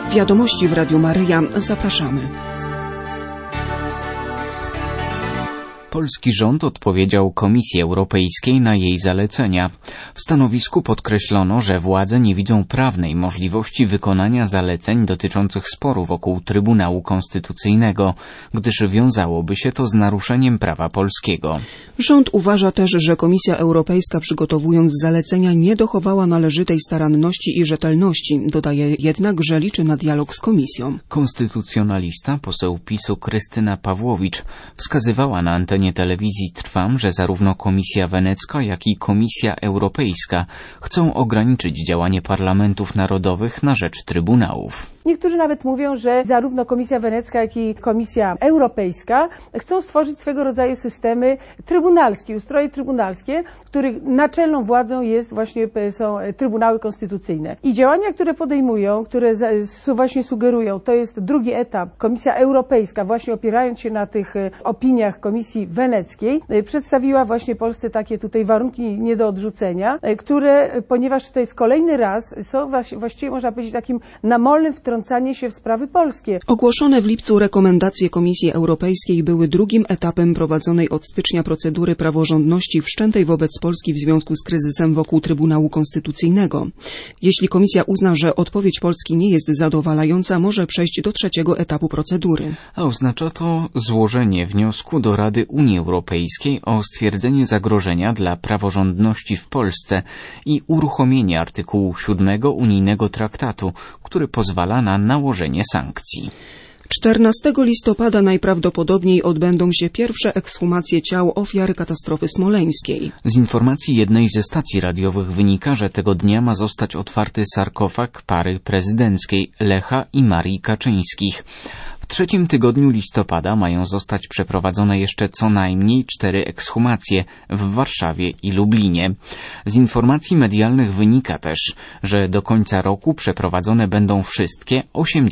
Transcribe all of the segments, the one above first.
Wiadomości w Radiu Maryja. Zapraszamy. Polski rząd odpowiedział Komisji Europejskiej na jej zalecenia. W stanowisku podkreślono, że władze nie widzą prawnej możliwości wykonania zaleceń dotyczących sporu wokół Trybunału Konstytucyjnego, gdyż wiązałoby się to z naruszeniem prawa polskiego. Rząd uważa też, że Komisja Europejska, przygotowując zalecenia, nie dochowała należytej staranności i rzetelności. Dodaje jednak, że liczy na dialog z Komisją. Konstytucjonalista, poseł PiS-u Krystyna Pawłowicz wskazywała na antenie telewizji Trwam, że zarówno Komisja Wenecka, jak i Komisja Europejska chcą ograniczyć działanie parlamentów narodowych na rzecz trybunałów. Niektórzy nawet mówią, że zarówno Komisja Wenecka, jak i Komisja Europejska chcą stworzyć swego rodzaju systemy trybunalskie, ustroje trybunalskie, których naczelną władzą są trybunały konstytucyjne. I działania, które podejmują, które właśnie sugerują, to jest drugi etap. Komisja Europejska, właśnie opierając się na tych opiniach Komisji Weneckiej, przedstawiła właśnie Polsce takie tutaj warunki nie do odrzucenia, które, ponieważ to jest kolejny raz, są właściwie można powiedzieć takim namolnym wtrącanie się w sprawy polskie. Ogłoszone w lipcu rekomendacje Komisji Europejskiej były drugim etapem prowadzonej od stycznia procedury praworządności wszczętej wobec Polski w związku z kryzysem wokół Trybunału Konstytucyjnego. Jeśli Komisja uzna, że odpowiedź Polski nie jest zadowalająca, może przejść do trzeciego etapu procedury. A oznacza to złożenie wniosku do Rady Unii Europejskiej o stwierdzenie zagrożenia dla praworządności w Polsce i uruchomienie artykułu 7 unijnego traktatu, który pozwala na nałożenie sankcji. 14 listopada najprawdopodobniej odbędą się pierwsze ekshumacje ciał ofiar katastrofy smoleńskiej. Z informacji jednej ze stacji radiowych wynika, że tego dnia ma zostać otwarty sarkofag pary prezydenckiej Lecha i Marii Kaczyńskich. W trzecim tygodniu listopada mają zostać przeprowadzone jeszcze co najmniej 4 ekshumacje w Warszawie i Lublinie. Z informacji medialnych wynika też, że do końca roku przeprowadzone będą wszystkie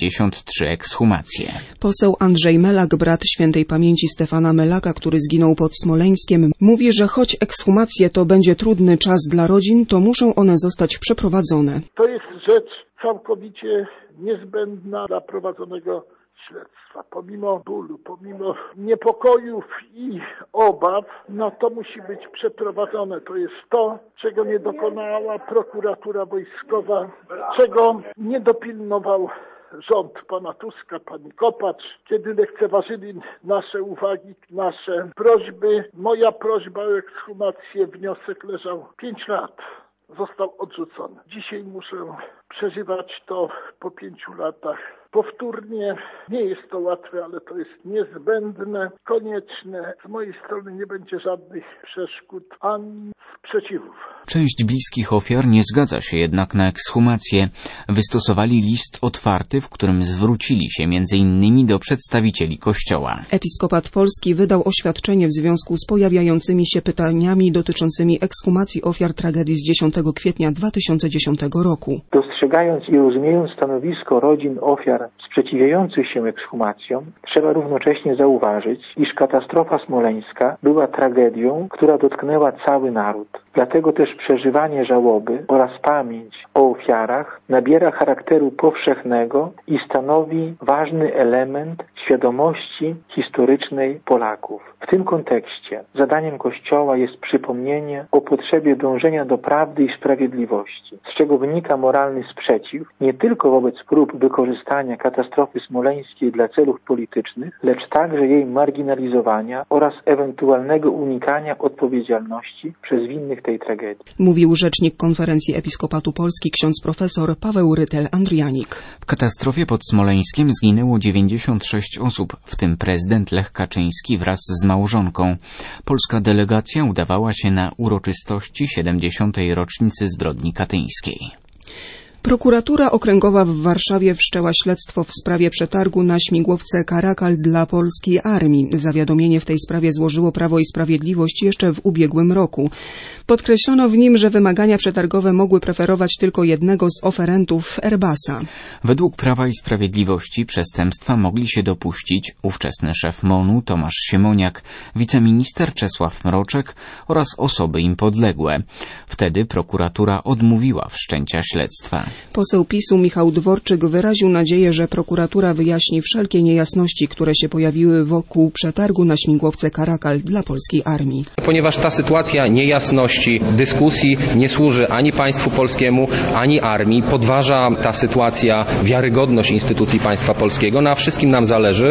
83 ekshumacje. Poseł Andrzej Melak, brat świętej pamięci Stefana Melaka, który zginął pod Smoleńskiem, mówi, że choć ekshumacje to będzie trudny czas dla rodzin, to muszą one zostać przeprowadzone. To jest rzecz całkowicie niezbędna dla prowadzonego śledztwa. Pomimo bólu, pomimo niepokojów i obaw, to musi być przeprowadzone. To jest to, czego nie dokonała prokuratura wojskowa, czego nie dopilnował rząd pana Tuska, pani Kopacz, kiedy lekceważyli nasze uwagi, nasze prośby. Moja prośba o ekshumację, wniosek leżał 5 lat. Został odrzucony. Dzisiaj muszę przeżywać to po 5 latach. Powtórnie nie jest to łatwe, ale to jest niezbędne, konieczne. Z mojej strony nie będzie żadnych przeszkód ani sprzeciwów. Część bliskich ofiar nie zgadza się jednak na ekshumację. Wystosowali list otwarty, w którym zwrócili się m.in. do przedstawicieli Kościoła. Episkopat Polski wydał oświadczenie w związku z pojawiającymi się pytaniami dotyczącymi ekshumacji ofiar tragedii z 10 kwietnia 2010 roku. Dostrzegając i rozumiejąc stanowisko rodzin ofiar sprzeciwiających się ekshumacjom, trzeba równocześnie zauważyć, iż katastrofa smoleńska była tragedią, która dotknęła cały naród. Dlatego też przeżywanie żałoby oraz pamięć o ofiarach nabiera charakteru powszechnego i stanowi ważny element świadomości historycznej Polaków. W tym kontekście zadaniem Kościoła jest przypomnienie o potrzebie dążenia do prawdy i sprawiedliwości, z czego wynika moralny sprzeciw nie tylko wobec prób wykorzystania katastrofy smoleńskiej dla celów politycznych, lecz także jej marginalizowania oraz ewentualnego unikania odpowiedzialności przez winnych tej tragedii. Mówił rzecznik Konferencji Episkopatu Polski ksiądz profesor Paweł Rytel-Andrianik. W katastrofie pod Smoleńskiem zginęło 96 osób, w tym prezydent Lech Kaczyński wraz z małżonką. Polska delegacja udawała się na uroczystości 70. rocznicy zbrodni katyńskiej. Prokuratura Okręgowa w Warszawie wszczęła śledztwo w sprawie przetargu na śmigłowce Caracal dla polskiej armii. Zawiadomienie w tej sprawie złożyło Prawo i Sprawiedliwość jeszcze w ubiegłym roku. Podkreślono w nim, że wymagania przetargowe mogły preferować tylko jednego z oferentów, Airbusa. Według Prawa i Sprawiedliwości przestępstwa mogli się dopuścić ówczesny szef MON-u Tomasz Siemoniak, wiceminister Czesław Mroczek oraz osoby im podległe. Wtedy prokuratura odmówiła wszczęcia śledztwa. Poseł PiS-u Michał Dworczyk wyraził nadzieję, że prokuratura wyjaśni wszelkie niejasności, które się pojawiły wokół przetargu na śmigłowce Caracal dla polskiej armii. Ponieważ ta sytuacja niejasności, dyskusji nie służy ani państwu polskiemu, ani armii, podważa ta sytuacja wiarygodność instytucji państwa polskiego. A wszystkim nam zależy,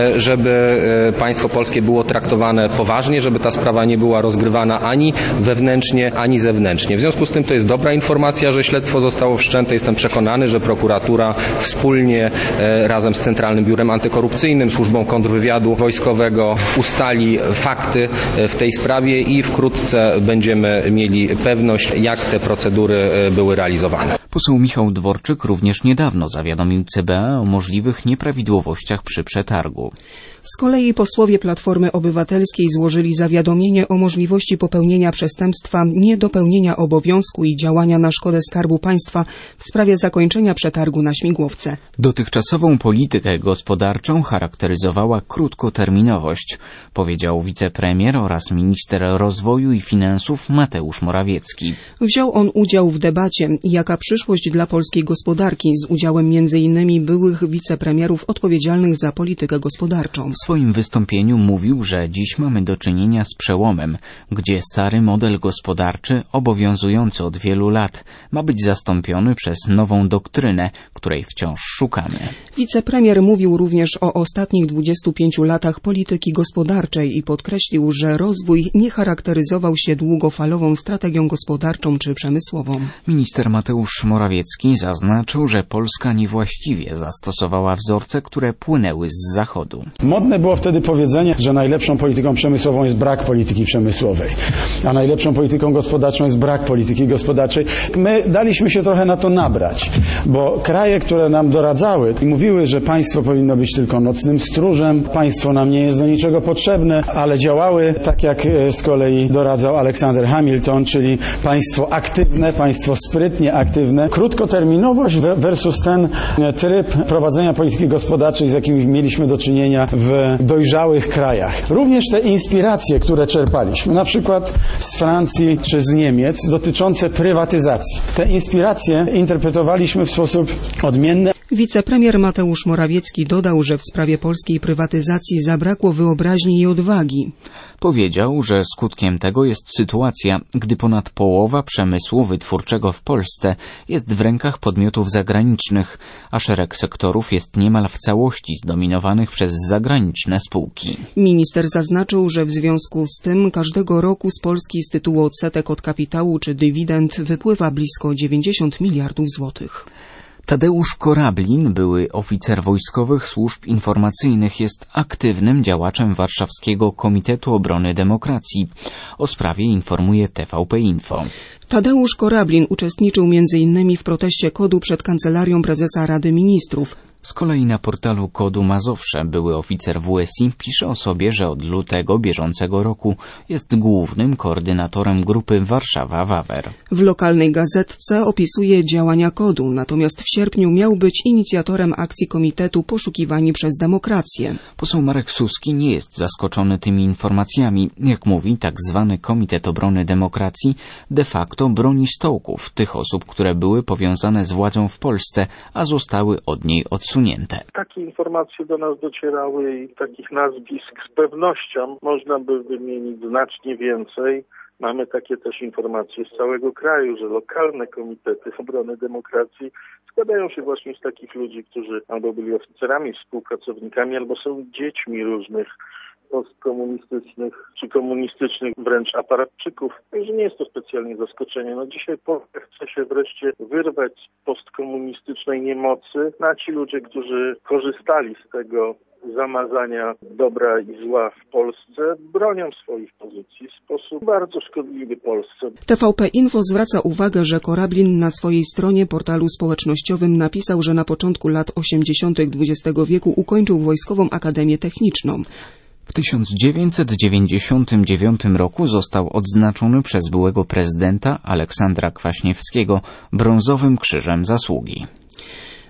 żeby państwo polskie było traktowane poważnie, żeby ta sprawa nie była rozgrywana ani wewnętrznie, ani zewnętrznie. W związku z tym to jest dobra informacja, że śledztwo zostało wszczęte. Jestem przekonany, że prokuratura wspólnie razem z Centralnym Biurem Antykorupcyjnym, Służbą Kontrwywiadu Wojskowego ustali fakty w tej sprawie i wkrótce będziemy mieli pewność, jak te procedury były realizowane. Poseł Michał Dworczyk również niedawno zawiadomił CBA o możliwych nieprawidłowościach przy przetargu. Z kolei posłowie Platformy Obywatelskiej złożyli zawiadomienie o możliwości popełnienia przestępstwa niedopełnienia obowiązku i działania na szkodę Skarbu Państwa w sprawie zakończenia przetargu na śmigłowce. Dotychczasową politykę gospodarczą charakteryzowała krótkoterminowość, powiedział wicepremier oraz minister rozwoju i finansów Mateusz Morawiecki. Wziął on udział w debacie, jaka przyszłość dla polskiej gospodarki, z udziałem m.in. byłych wicepremierów odpowiedzialnych za politykę gospodarczą. W swoim wystąpieniu mówił, że dziś mamy do czynienia z przełomem, gdzie stary model gospodarczy, obowiązujący od wielu lat, ma być zastąpiony przez nową doktrynę, której wciąż szukamy. Wicepremier mówił również o ostatnich 25 latach polityki gospodarczej i podkreślił, że rozwój nie charakteryzował się długofalową strategią gospodarczą czy przemysłową. Minister Mateusz Morawiecki zaznaczył, że Polska niewłaściwie zastosowała wzorce, które płynęły z Zachodu. Modne było wtedy powiedzenie, że najlepszą polityką przemysłową jest brak polityki przemysłowej, a najlepszą polityką gospodarczą jest brak polityki gospodarczej. My daliśmy się trochę na to nabrać, bo kraje, które nam doradzały i mówiły, że państwo powinno być tylko nocnym stróżem, państwo nam nie jest do niczego potrzebne, ale działały tak, jak z kolei doradzał Aleksander Hamilton, czyli państwo aktywne, państwo sprytnie aktywne. Krótkoterminowość versus ten tryb prowadzenia polityki gospodarczej, z jakim mieliśmy do czynienia w dojrzałych krajach. Również te inspiracje, które czerpaliśmy, na przykład z Francji czy z Niemiec, dotyczące prywatyzacji. Te inspiracje interpretowaliśmy w sposób odmienny. Wicepremier Mateusz Morawiecki dodał, że w sprawie polskiej prywatyzacji zabrakło wyobraźni i odwagi. Powiedział, że skutkiem tego jest sytuacja, gdy ponad połowa przemysłu wytwórczego w Polsce jest w rękach podmiotów zagranicznych, a szereg sektorów jest niemal w całości zdominowanych przez zagraniczne spółki. Minister zaznaczył, że w związku z tym każdego roku z Polski z tytułu odsetek od kapitału czy dywidend wypływa blisko 90 miliardów złotych. Tadeusz Korablin, były oficer wojskowych służb informacyjnych, jest aktywnym działaczem Warszawskiego Komitetu Obrony Demokracji. O sprawie informuje TVP Info. Tadeusz Korablin uczestniczył m.in. w proteście KOD-u przed Kancelarią Prezesa Rady Ministrów. Z kolei na portalu KOD-u Mazowsze były oficer WSI pisze o sobie, że od lutego bieżącego roku jest głównym koordynatorem grupy Warszawa-Wawer. W lokalnej gazetce opisuje działania KOD-u, natomiast w sierpniu miał być inicjatorem akcji Komitetu Poszukiwani przez Demokrację. Poseł Marek Suski nie jest zaskoczony tymi informacjami. Jak mówi, tak zwany Komitet Obrony Demokracji de facto broni stołków tych osób, które były powiązane z władzą w Polsce, a zostały od niej odsunięte. Takie informacje do nas docierały i takich nazwisk z pewnością można by wymienić znacznie więcej. Mamy takie też informacje z całego kraju, że lokalne komitety obrony demokracji składają się właśnie z takich ludzi, którzy albo byli oficerami, współpracownikami, albo są dziećmi różnych postkomunistycznych czy komunistycznych wręcz aparatczyków. Także nie jest to specjalnie zaskoczenie. Dzisiaj Polska chce się wreszcie wyrwać z postkomunistycznej niemocy, a ci ludzie, którzy korzystali z tego zamazania dobra i zła w Polsce, bronią swoich pozycji w sposób bardzo szkodliwy Polsce. TVP Info zwraca uwagę, że Korablin na swojej stronie portalu społecznościowym napisał, że na początku lat 80. XX wieku ukończył Wojskową Akademię Techniczną. W 1999 roku został odznaczony przez byłego prezydenta Aleksandra Kwaśniewskiego Brązowym Krzyżem Zasługi.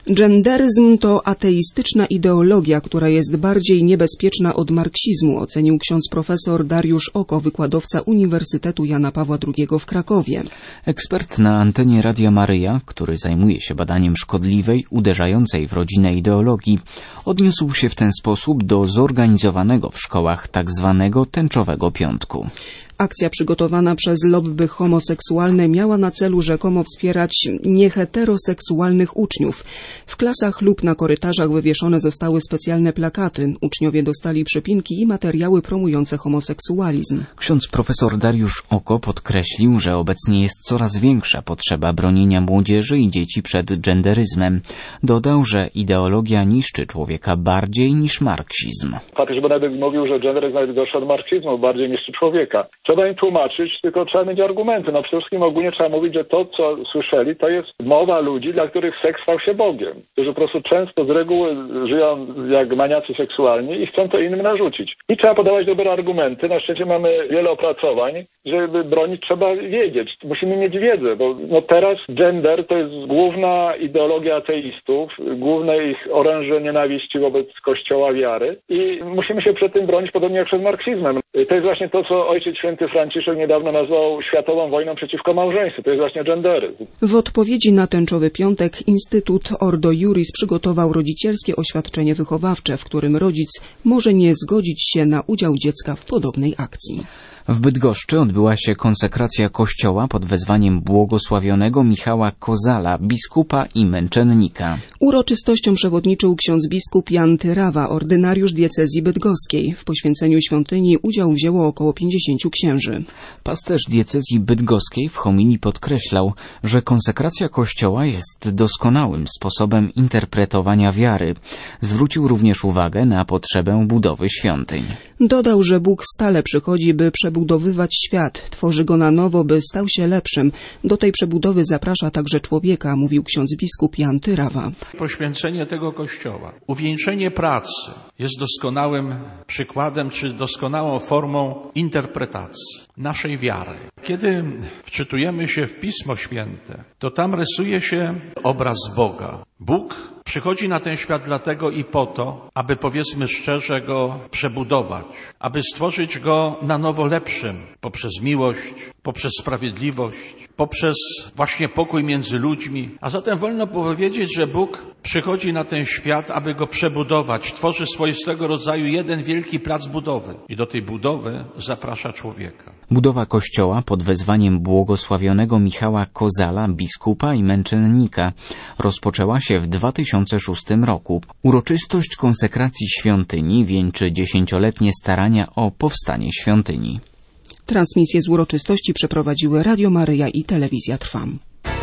Genderyzm to ateistyczna ideologia, która jest bardziej niebezpieczna od marksizmu, ocenił ksiądz profesor Dariusz Oko, wykładowca Uniwersytetu Jana Pawła II w Krakowie. Ekspert na antenie Radia Maryja, który zajmuje się badaniem szkodliwej, uderzającej w rodzinę ideologii, odniósł się w ten sposób do zorganizowanego w szkołach tzw. tęczowego piątku. Akcja przygotowana przez lobby homoseksualne miała na celu rzekomo wspierać nieheteroseksualnych uczniów. W klasach lub na korytarzach wywieszone zostały specjalne plakaty. Uczniowie dostali przypinki i materiały promujące homoseksualizm. Ksiądz profesor Dariusz Oko podkreślił, że obecnie jest coraz większa potrzeba bronienia młodzieży i dzieci przed genderyzmem. Dodał, że ideologia niszczy człowieka bardziej niż marksizm. Papież Benedykt mówił, że gender jest nawet gorszy od marksizmu, bardziej niszczy człowieka. Trzeba im tłumaczyć, tylko trzeba mieć argumenty. No przede wszystkim ogólnie trzeba mówić, że to, co słyszeli, to jest mowa ludzi, dla których seks stał się Bogiem. Którzy po prostu często z reguły żyją jak maniacy seksualni i chcą to innym narzucić. I trzeba podawać dobre argumenty. Na szczęście mamy wiele opracowań. Żeby bronić, trzeba wiedzieć. Musimy mieć wiedzę, bo teraz gender to jest główna ideologia ateistów, główne ich oręże nienawiści wobec Kościoła wiary i musimy się przed tym bronić, podobnie jak przed marksizmem. To jest właśnie to, co Ojciec Święty Franciszek niedawno nazwał światową wojną przeciwko małżeństwu. To jest właśnie genderyzm. W odpowiedzi na tęczowy piątek Instytut Ordo Iuris przygotował rodzicielskie oświadczenie wychowawcze, w którym rodzic może nie zgodzić się na udział dziecka w podobnej akcji. W Bydgoszczy odbyła się konsekracja kościoła pod wezwaniem błogosławionego Michała Kozala, biskupa i męczennika. Uroczystością przewodniczył ksiądz biskup Jan Tyrawa, ordynariusz diecezji bydgoskiej. W poświęceniu świątyni udział wzięło około 50 księży. Pasterz diecezji bydgoskiej w homilii podkreślał, że konsekracja kościoła jest doskonałym sposobem interpretowania wiary. Zwrócił również uwagę na potrzebę budowy świątyń. Dodał, że Bóg stale przychodzi, by przebudowywać świat, tworzy go na nowo, by stał się lepszym. Do tej przebudowy zaprasza także człowieka, mówił ksiądz biskup Jan Tyrawa. Poświęcenie tego kościoła, uwieńczenie pracy jest doskonałym przykładem, czy doskonałą formą interpretacji naszej wiary. Kiedy wczytujemy się w Pismo Święte, to tam rysuje się obraz Boga. Bóg przychodzi na ten świat dlatego i po to, aby, powiedzmy szczerze, go przebudować, aby stworzyć go na nowo lepszym, poprzez miłość, poprzez sprawiedliwość, poprzez właśnie pokój między ludźmi. A zatem wolno powiedzieć, że Bóg przychodzi na ten świat, aby go przebudować. Tworzy swoistego rodzaju jeden wielki plac budowy i do tej budowy zaprasza człowieka. Budowa kościoła pod wezwaniem błogosławionego Michała Kozala, biskupa i męczennika, rozpoczęła się w 2006 roku. Uroczystość konsekracji świątyni wieńczy 10-letnie starania o powstanie świątyni. Transmisję z uroczystości przeprowadziły Radio Maryja i Telewizja Trwam.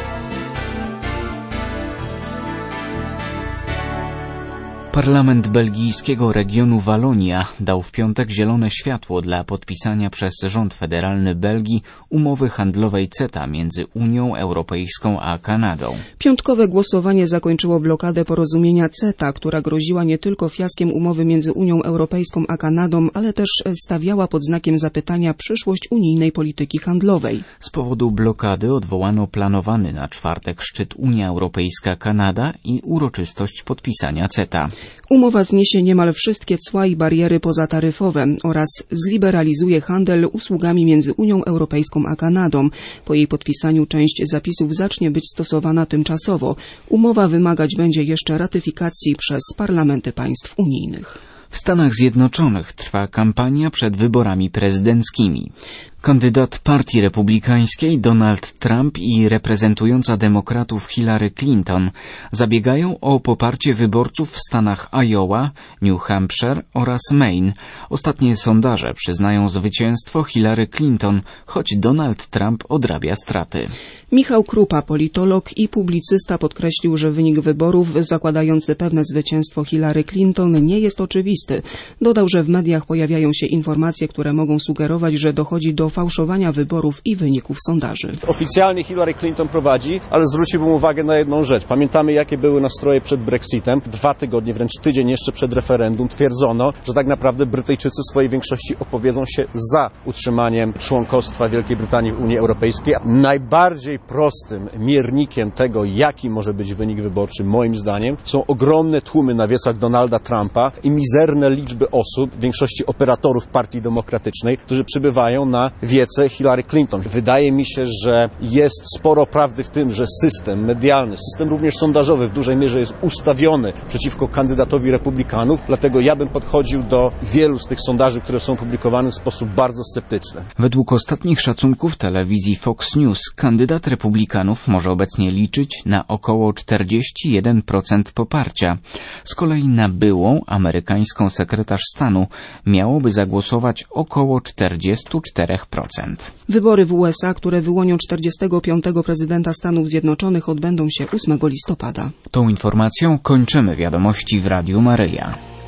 Parlament belgijskiego regionu Walonia dał w piątek zielone światło dla podpisania przez rząd federalny Belgii umowy handlowej CETA między Unią Europejską a Kanadą. Piątkowe głosowanie zakończyło blokadę porozumienia CETA, która groziła nie tylko fiaskiem umowy między Unią Europejską a Kanadą, ale też stawiała pod znakiem zapytania przyszłość unijnej polityki handlowej. Z powodu blokady odwołano planowany na czwartek szczyt Unia Europejska-Kanada i uroczystość podpisania CETA. Umowa zniesie niemal wszystkie cła i bariery pozataryfowe oraz zliberalizuje handel usługami między Unią Europejską a Kanadą. Po jej podpisaniu część zapisów zacznie być stosowana tymczasowo. Umowa wymagać będzie jeszcze ratyfikacji przez parlamenty państw unijnych. W Stanach Zjednoczonych trwa kampania przed wyborami prezydenckimi. Kandydat Partii Republikańskiej Donald Trump i reprezentująca demokratów Hillary Clinton zabiegają o poparcie wyborców w stanach Iowa, New Hampshire oraz Maine. Ostatnie sondaże przyznają zwycięstwo Hillary Clinton, choć Donald Trump odrabia straty. Michał Krupa, politolog i publicysta, podkreślił, że wynik wyborów zakładający pewne zwycięstwo Hillary Clinton nie jest oczywisty. Dodał, że w mediach pojawiają się informacje, które mogą sugerować, że dochodzi do do fałszowania wyborów i wyników sondaży. Oficjalnie Hillary Clinton prowadzi, ale zwróciłbym uwagę na jedną rzecz. Pamiętamy, jakie były nastroje przed Brexitem. 2 tygodnie, wręcz tydzień jeszcze przed referendum twierdzono, że tak naprawdę Brytyjczycy w swojej większości opowiedzą się za utrzymaniem członkostwa Wielkiej Brytanii w Unii Europejskiej. Najbardziej prostym miernikiem tego, jaki może być wynik wyborczy, moim zdaniem, są ogromne tłumy na wiecach Donalda Trumpa i mizerne liczby osób, w większości operatorów Partii Demokratycznej, którzy przybywają na wiece Hillary Clinton. Wydaje mi się, że jest sporo prawdy w tym, że system medialny, system również sondażowy w dużej mierze jest ustawiony przeciwko kandydatowi republikanów, dlatego ja bym podchodził do wielu z tych sondaży, które są publikowane w sposób bardzo sceptyczny. Według ostatnich szacunków telewizji Fox News kandydat republikanów może obecnie liczyć na około 41% poparcia. Z kolei na byłą amerykańską sekretarz stanu miałoby zagłosować około 44%. Wybory w USA, które wyłonią 45. prezydenta Stanów Zjednoczonych, odbędą się 8 listopada. Tą informacją kończymy wiadomości w Radiu Maryja.